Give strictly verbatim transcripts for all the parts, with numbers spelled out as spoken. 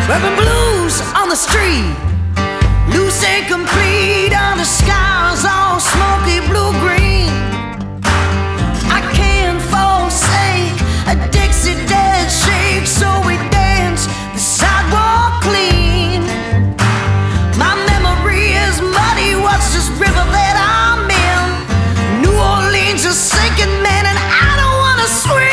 Rubber blues on the street, loose and complete, under skies all smoky blue-green. I can't forsake a Dixie dance shake, so we dance the sidewalk clean. My memory is muddy, what's this river that I'm in? New Orleans is sinking, man, and I don't wanna swim.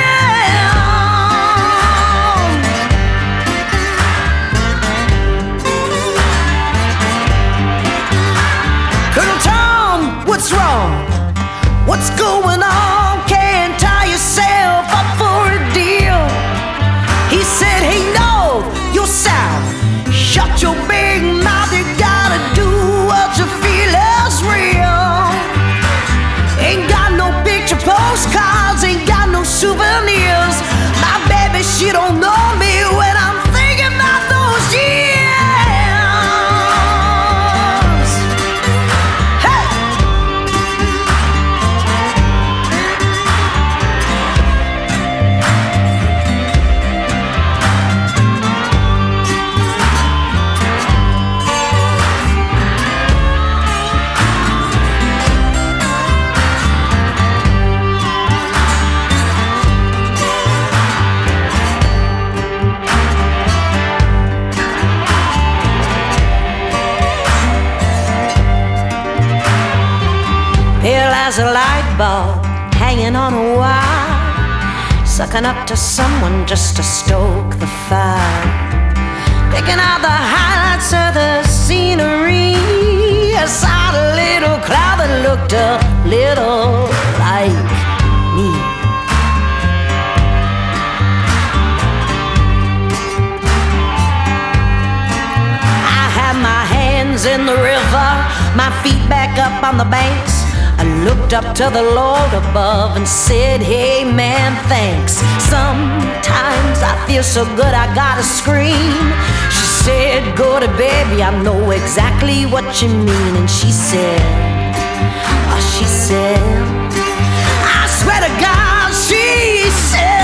Colonel Tom, what's wrong? What's going on? Can't tie yourself up for a deal. He said, hey, no, you're south. Shut your big mouth, you gotta do what you feel is real. Ain't got no picture postcards, ain't got no souvenirs. My baby, she don't know me when I'm thinking about those years. Pale as a light bulb hanging on a wire, sucking up to someone just to stoke the fire, picking out the highlights of the scenery. I saw a little cloud that looked a little like me. I had my hands in the river, my feet back up on the banks. I looked up to the Lord above and said, hey man, thanks. Sometimes I feel so good I gotta scream. She said, go to baby, I know exactly what you mean. And she said, oh, she said, I swear to God, she said,